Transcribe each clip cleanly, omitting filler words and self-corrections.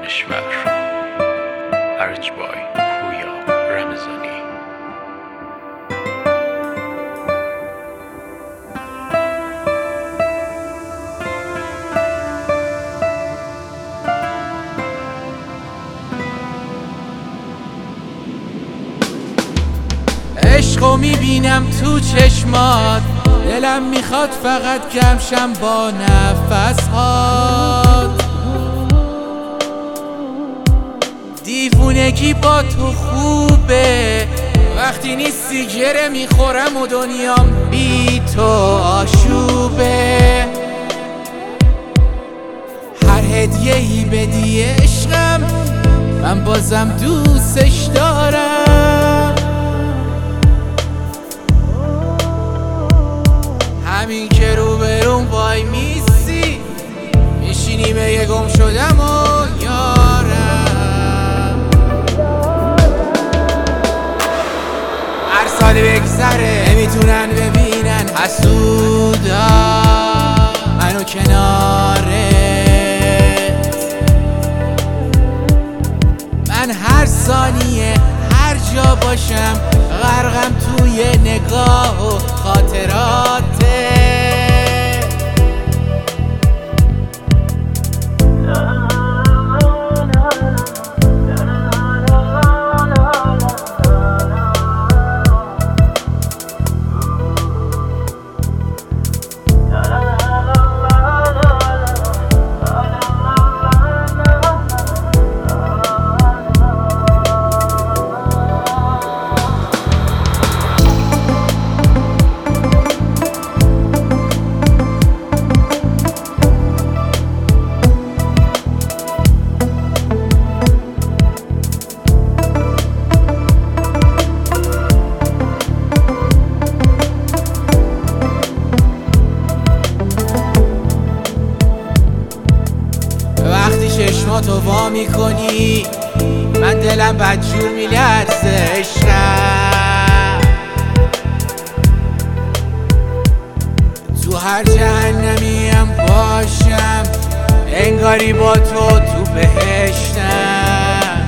کشور. ارجبای پویا رمضانی. عشقو میبینم تو چشمات، دلم میخواد فقط کمشم با نفسهات. دیوونگی با تو خوبه، وقتی نیستی گره میخورم و دنیام بی تو آشوبه. هر هدیه‌ای بدی عشقم، من بازم دوستش دارم. همین که رو برون وای میسی، میشینی به یه گم شدم و یارم. هر سال بگذره نمیتونن ببینن حسودا منو کنارت. من هر ثانیه هر جا باشم غرقم توی نگاه و خاطراته. چشماتو وا میکنی من دلم بدجور میلرزه عشقم. تو هر جهنمیم باشم انگاری با تو بهشتم.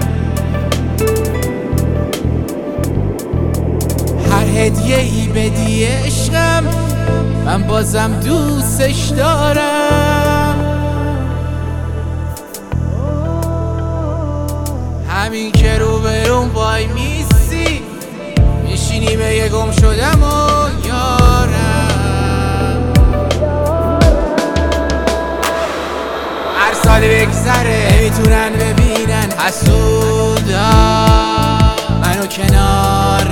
هر هدیه‌ای بدی عشقم، من بازم دوستش دارم. همین که رو برون وای میسی، میشینی به یه گم شدم و یارم. هر سال بگذره نمیتونن ببینن حسودا منو کنارت.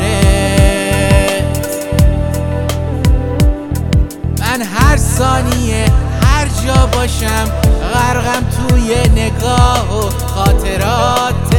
من هر ثانیه هر جا باشم غرقم توی نگاه و خاطرات.